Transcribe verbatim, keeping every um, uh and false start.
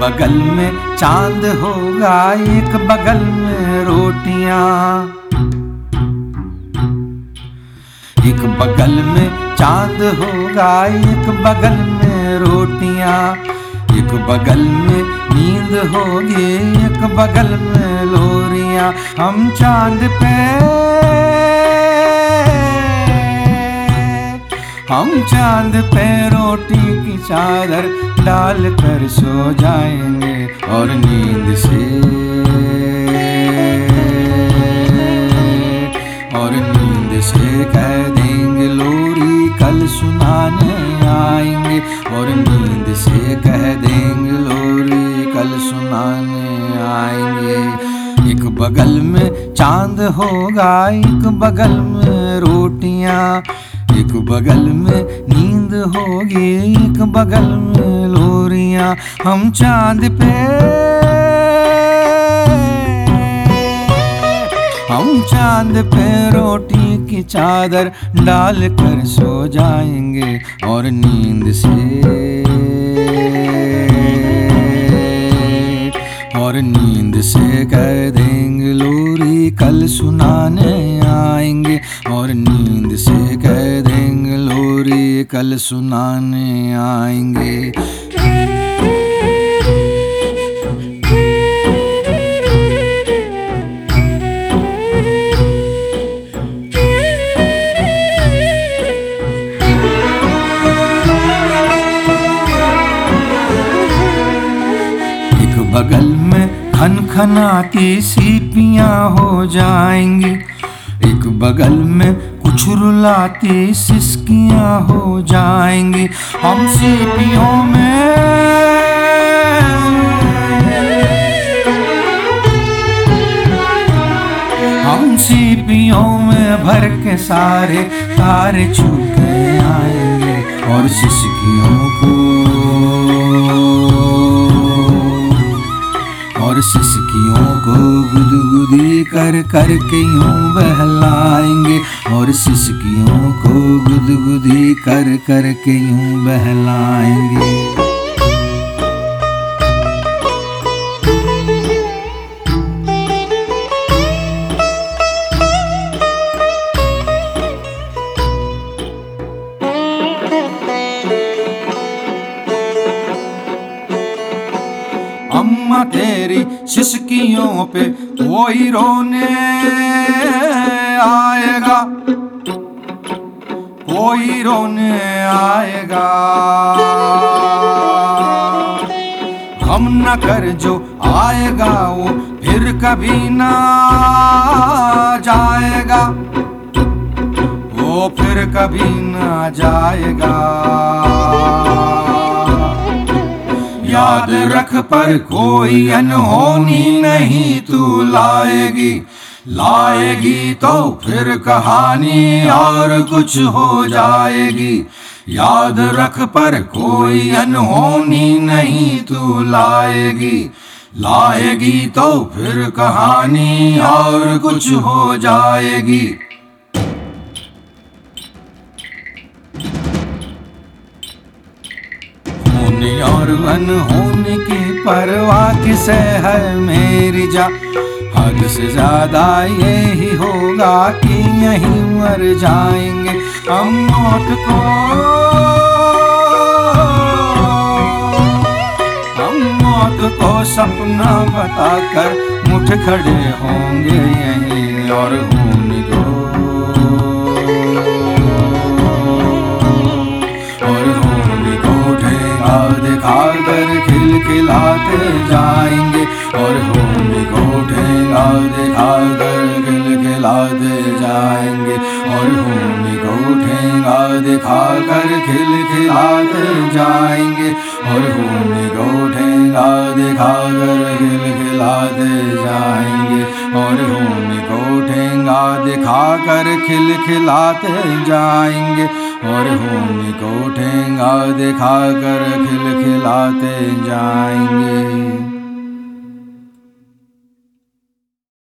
बगल में चांद होगा, एक बगल में रोटियां। एक बगल में चांद होगा, एक बगल में रोटियां। एक बगल में नींद होगी, एक बगल में लोरियां। हम चांद पे हम चांद पे रोटी की चादर डाल कर सो जाएंगे और नींद से और नींद से कह देंगे लोरी कल सुनाने आएंगे। और नींद से कह देंगे लोरी कल सुनाने आएंगे। एक बगल में चांद होगा, एक बगल में रोटियां। एक बगल में नींद होगी, एक बगल में लोरियां। हम चांद पे हम चांद पे रोटी की चादर डाल कर सो जाएंगे और नींद से और नींद से कह देंगे लोरी कल सुनाने आएंगे। और नींद से कह देंगे लोरी कल सुनाने आएंगे। बगल में खनखनाती सीपियां हो जाएंगी, एक बगल में कुछ रुलाती सिसकियां हो जाएंगी। हम सीपियों में हम सीपियों में भर के सारे तारे छू के आएंगे और सिसकियों को और सिसकियों को गुदगुदी कर कर के यूं बहलाएंगे। और सिसकियों को गुदगुदी कर कर के यूं बहलाएंगे। अम्मा तेरी सिसकियों पे कोई रोने आएगा, कोई रोने आएगा। हम न कर जो आएगा वो फिर कभी ना जाएगा, वो फिर कभी ना जाएगा। याद रख पर कोई अनहोनी नहीं तू लाएगी, लाएगी तो फिर कहानी और कुछ हो जाएगी। याद रख पर कोई अनहोनी नहीं तू लाएगी, लाएगी तो फिर कहानी और कुछ हो जाएगी। और अनहोनी की परवाह किसे है मेरी जा। हद से ज्यादा यही होगा कि यहीं मर जाएंगे हम। मौत को हम मौत को सपना बताकर मुठ खड़े होंगे यहीं। और होने को दिखाकर खिलखिलाते जाएंगे। और होली को ठेंगा दिखाकर खिलखिलाते जाएंगे। और होली को ठेंगा दिखाकर खिलखिलाते जाएंगे। और होली को ठेंगा दिखाकर खिलखिलाते जाएंगे। और होली को ठेंगा दिखाकर खिलखिलाते जाएंगे। और होली को ठेंगा दिखाकर खिलखिलाते जाएंगे।